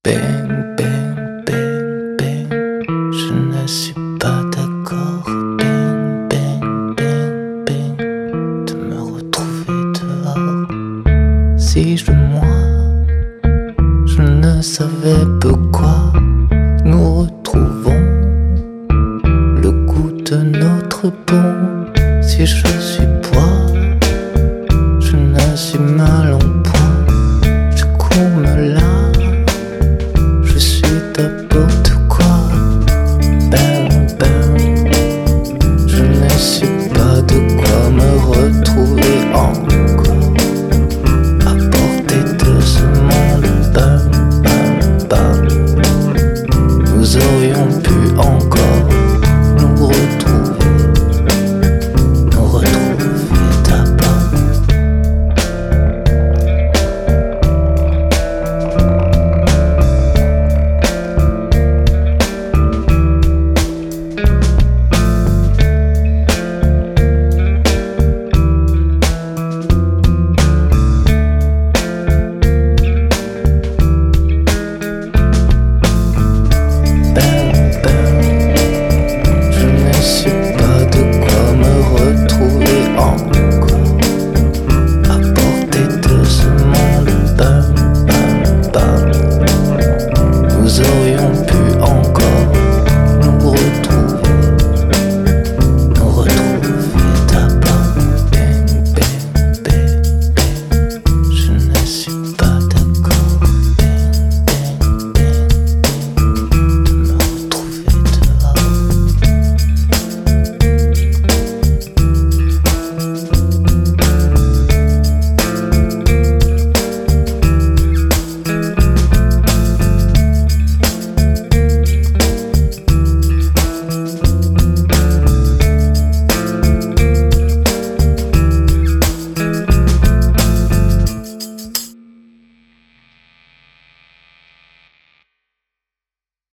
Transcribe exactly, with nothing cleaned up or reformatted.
Bang, bang, bang, bang, je ne suis pas d'accord. Bang, bang, bang, bang, de me retrouver dehors. Si je moi, je ne savais pourquoi nous retrouvons le goût de notre peau. Si je suis bois, je ne suis mal en point. Je cours me là. N'importe quoi, bang bang. Je ne sais pas de quoi me retrouver encore à portée de ce monde. Bang bang bang.